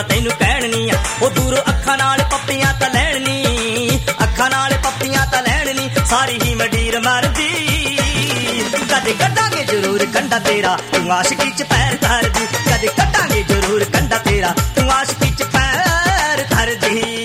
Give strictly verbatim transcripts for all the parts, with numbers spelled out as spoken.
ਦਾ ਤੈਨੂੰ ਕਹਿਣ ਨੀ ਆ ਉਹ ਦੂਰੋਂ ਅੱਖਾਂ ਨਾਲ ਪੱਪੀਆਂ ਤਾਂ ਲੈਣ ਨੀ ਅੱਖਾਂ ਨਾਲ ਪੱਪੀਆਂ ਤਾਂ ਲੈਣ ਨੀ ਸਾਰੀ ਹੀ ਮੰਡੀਰ ਮਰਦੀ ਕਦੇ ਕੱਢਾਂਗੇ ਜ਼ਰੂਰ ਕੰਡਾ ਤੇਰਾ ਤੂੰ ਆਸ਼ਕੀ ਚ ਪੈਰ ਧਰਦੀ ਕਦੇ ਕੱਢਾਂਗੇ ਜ਼ਰੂਰ ਕੰਡਾ ਤੇਰਾ ਤੂੰ ਆਸ਼ਕੀ ਚ ਪੈਰ ਧਰਦੀ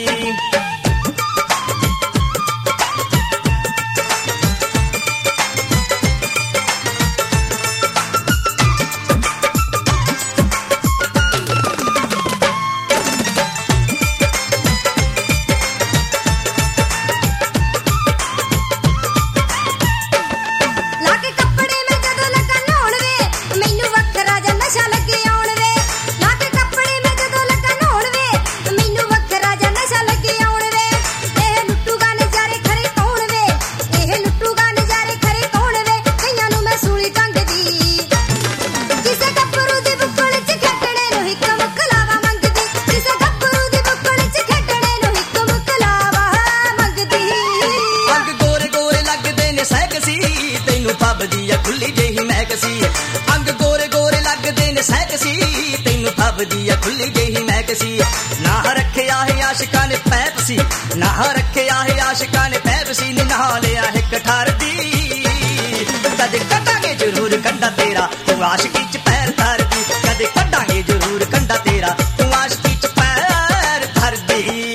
ਖੁੱਲੀ ਜਿਹੀ ਮੈਕਸੀ ਅੰਗ ਗੋਰੇ ਗੋਰੇ ਲੱਗਦੇ ਨੇ ਸੈਕਸੀ ਤੈਨੂੰ ਫੱਬਦੀ ਆ ਖੁੱਲੀ ਜਿਹੀ ਮੈਕਸੀ ਨਾ ਰੱਖਿਆ ਹੈ ਆਸ਼ਿਕਾਂ ਨੇ ਪੈਪਸੀ ਨਾ ਰੱਖਿਆ ਹੈ ਆਸ਼ਿਕਾਂ ਨੇ ਪੈਪਸੀ ਨੀ ਨਹਾ ਲਿਆ ਇੱਕ ਠਰਦੀ ਕਦੇ ਕੱਢਾਂਗੇ ਜ਼ਰੂਰ ਕੰਡਾ ਤੇਰਾ ਤੂੰ ਆਸ਼ਕੀ ਚ ਪੈਰ ਧਰਦੀ ਕਦੇ ਕੱਢਾਂਗੇ ਜ਼ਰੂਰ ਕੰਡਾ ਤੇਰਾ ਤੂੰ ਆਸ਼ਕੀ ਚ ਪੈਰ ਧਰਦੀ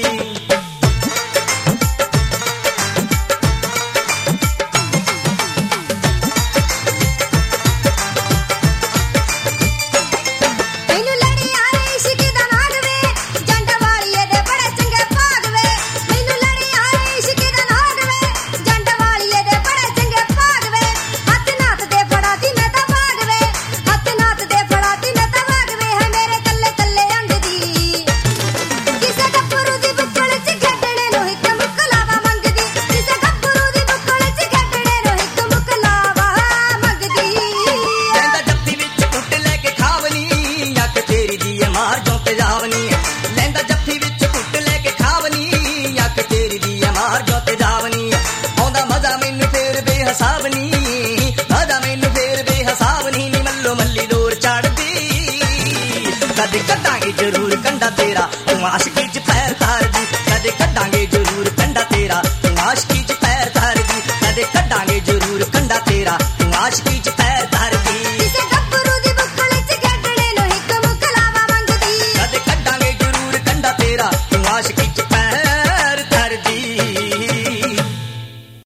ਲੈਂਦਾ ਜੱਫੀ ਵਿੱਚ ਕੁੱਟ ਲੈ ਕੇ ਖਾਵਨੀ ਅੱਖ ਤੇਰੀ ਦੀ ਮਾਰ ਜੋ ਤੇ ਜਾਵਨੀ ਆਉਂਦਾ ਮਜ਼ਾ ਮੈਨੂੰ ਫੇਰ ਬੇਹਿਸਾਬ ਨੀ ਮਜ਼ਾ ਮੈਨੂੰ ਫੇਰ ਬੇਹਿਸਾਬ ਨੀ ਨੀ ਮੱਲੋ ਮੱਲੀ ਦੂਰ ਚੜਦੀ ਕਦੇ ਕੱਢਾਂਗੇ ਜ਼ਰੂਰ ਕੰਡਾ ਤੇਰਾ